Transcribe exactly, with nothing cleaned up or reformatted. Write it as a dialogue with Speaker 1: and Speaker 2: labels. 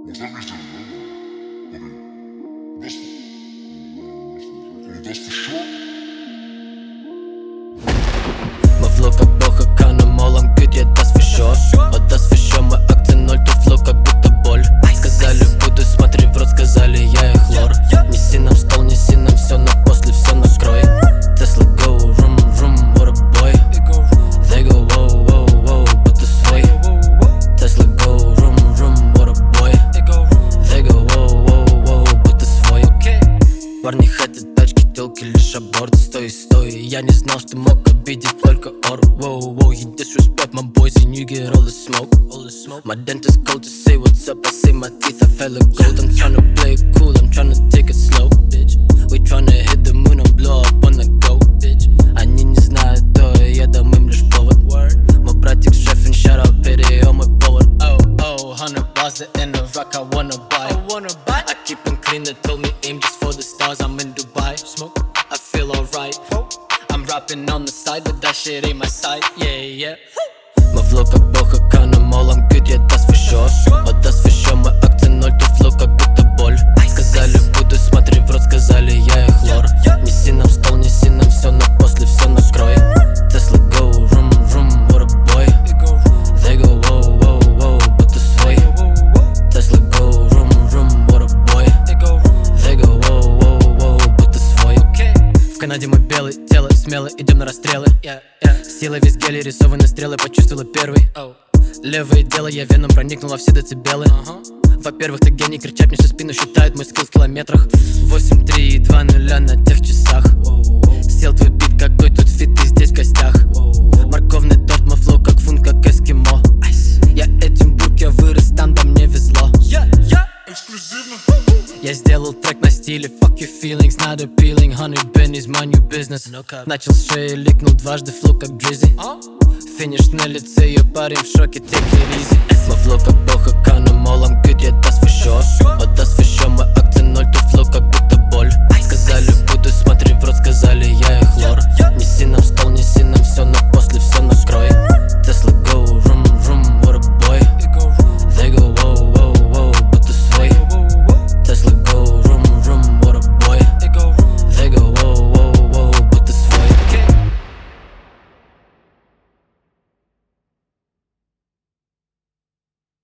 Speaker 1: Вот так не сделано, да? Окей. Das, und das für sure?
Speaker 2: Мой флоу как бог, как Animal, I'm good, yeah, das for sure. О, das for sure, мой акцент ноль, то флоу как будто боль. Сказали, буду, смотри в рот, сказали, я их лор. Неси нам стол, неси нам все, но после все накрой. Tesla go, room, room, what a boy. They go, wow, wow, wow, будто свой. Tesla go, room, room, what a boy. They go, wow, wow, wow, будто свой. Парни хотят тачки, телки, лишь аборт. Стой, стой, я не знал, что мог обидеть только ор. Wow, wow, you disrespect my boys and you get all the smoke. My dentist called to say what's up, I say my teeth, I fell like gold. I'm tryna play it cool, I'm tryna take it slow, bitch. We tryna hit the moon and blow up on the go, bitch. Они не знают, то я дам им лишь повод. Мой братик шефин, shout out, pity, oh мой повар. Oh, oh, hundred bars in the rock, I wanna buy. I wanna buy. I keep them clean, they told me aim just for the stars, I'm in Dubai. Smoke, I feel alright. I'm rapping on the side, but that shit ain't my side, yeah, yeah. Мой флоу как бог, как Animal, I'm good, yeah, das for sure. О, das for sure, мой акцент ноль, то флоу как будто боль. Сказали, буду, смотри в рот, сказали, я их лор. Неси нам стол, неси нам все, но после все накрой. Tesla go, room, room, what a boy. They go, wow, wow, wow, будто свой. Tesla go, room, room, what a boy. They go, wow, wow, wow, будто свой. В Канаде мы белый, тело смелый, идем на расстрелы. Сила весь гелий, рисованы стрелы, почувствовала первый. Левое дело, я веном проникнула все децибелы. Во-первых, ты гений, кричать мне всю спину, считают мой скилл в километрах. Восемь, три и два нуля на тех часах. Сел твой бит, какой тут фит, ты здесь в гостях. Морковный торт, мой флоу как фунт, как эскимо. Я Эдинбург, я вырос там, да мне везло.
Speaker 1: Эксклюзивно.
Speaker 2: Я сделал трек на стиле fuck your feelings, not appealing. Honey Ben is my new business. Начал с шеи, ликнул дважды, флоу как Drizzy. Финиш на лице, ее парень в шоке, take it easy. Мой флоу как бог, как Animal, I'm good, yeah, das for sure. О, das for sure, мой